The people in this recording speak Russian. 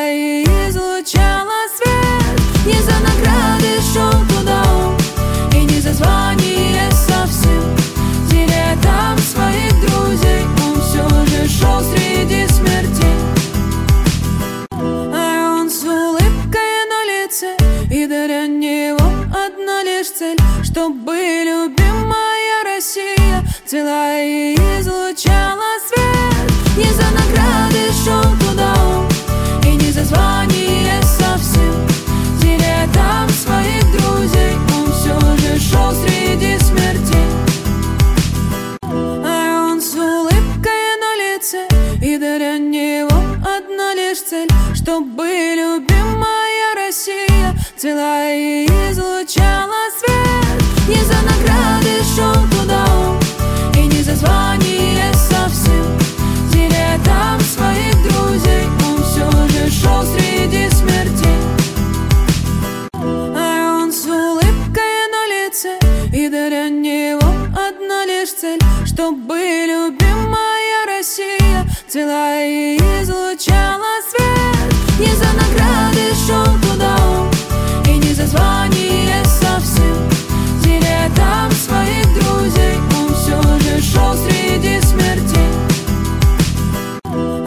цвела и излучала свет. Не за награды шел туда он, и не за звание совсем. Теряя там своих друзей, он все же шел среди смертей. А он с улыбкой на лице, и для него одна лишь цель, чтобы любимая Россия цвела и излучала свет. Не за награды шел туда он, и не за звание совсем. Теряя там своих друзей, он все же шел среди смертей. А он с улыбкой на лице, и для него одна лишь цель, чтобы любимая Россия цвела и излучала свет. Не за награды шел туда он, и не за звание совсем. Теряя там своих друзей, он все же шел среди смертей. А он с улыбкой на лице, и для него одна лишь цель, чтобы любимая Россия цвела и